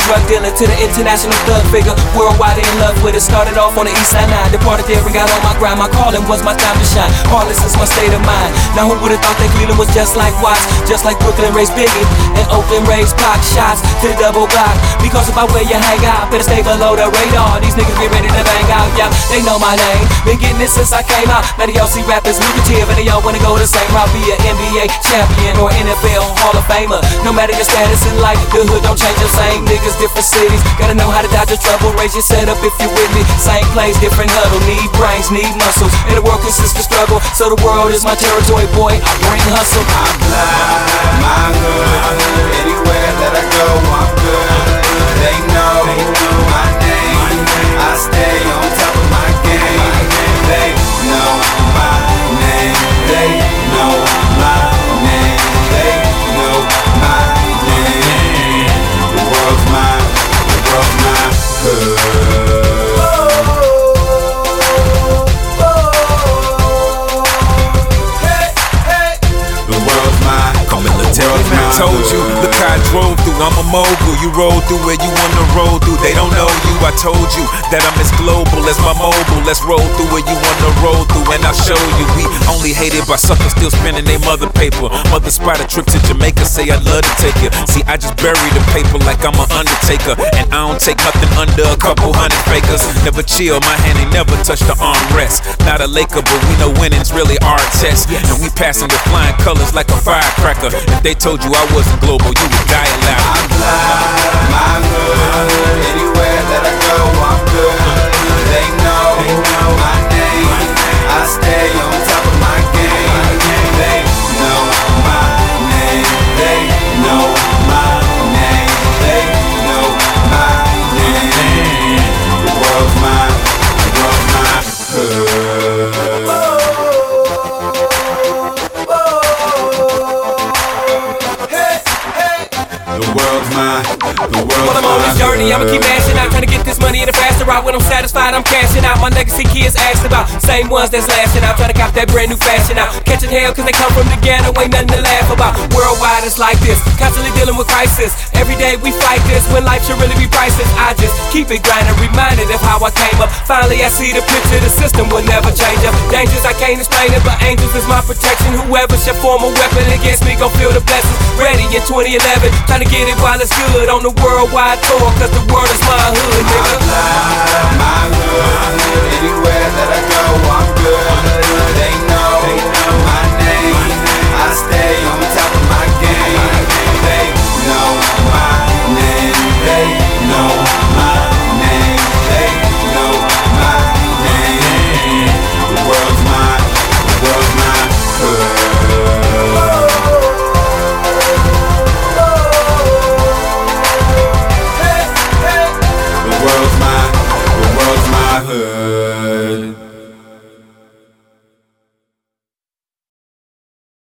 drug dealer to the international thug figure. Worldwide in love with it. Started off on the east side line. Departed there and got on my grind. My calling was my time to shine. Heartless is my state of mind. Now who would've thought that Cleveland was just like Watts? Just like Brooklyn raised Biggie and Oakland raised Pac. Shots to the double block. Because about where you hang out, better stay below the radar. These niggas get ready to bang out, yeah. They know my name. Been getting it since I came out. Now y'all see rappers lucrative and they all wanna go the same route. Be an NBA champion or NFL Hall of Famer. No matter your status in life, the hood don't change the same. Niggas, different cities. Gotta know how to dodge your trouble. Raise your setup if you with me. Same place, different huddle. Need brains, need muscles. And the world consists of struggle. So the world is my territory, boy. I bring hustle. I'm blind, my hood. Anywhere that I go, I'm good. They know my name. I stay on top of my game. They know my name. They know my name. They know my name. The world's mine. The world's mine. The world's mine. Come military man told you, look how I drove through. I'm a mogul, you roll through where you wanna roll through. They don't know you, I told you that I'm as global as my mobile. Let's roll through where you wanna roll through, and I'll show you. We only hated by suckers still spending their mother paper. Mother spot a trip to Jamaica, say I'd love to take you. See, I just bury the paper like I'm an undertaker, and I don't take nothing under a couple hundred fakers. Never chill, my hand ain't never touched the armrest. Not a Laker, but we know winning's really our test. And we passing with flying colors like a firecracker. If they told you I wasn't global, you would die aloud. I'm blind, my hood. Anywhere that I go, I'm good. They know my name. I stay on top of my game. They know my name. They know my name. They know my name. The world's mine. The world's mine. The world's mine. The world's While I'm on this journey, I'ma keep mashing out, trying to get this money in a faster route. When I'm satisfied, I'm cashing out. My legacy kids asked about, same ones that's lashing out, trying to cop that brand new fashion out. Catching hell cause they come from the ghetto, ain't nothing to laugh about. Worldwide it's like this, constantly dealing with crisis. Every day we fight this, when life should really be priceless. I just keep it grinding, reminded of how I came up. Finally I see the picture, the system will never change up. Dangers I can't explain it, but angels is my protection. Whoever shall form a weapon against me gon' feel the blessings. Ready in 2011, trying to get it while it's good on the worldwide tour, cause the world is my hood, nigga. My hood. Anywhere that I go, I'm good. They know my name. I stay on top of my game. They know my name. They know my name. They know my name. The world's mine. The world's mine. The world's mine. The world's my hood.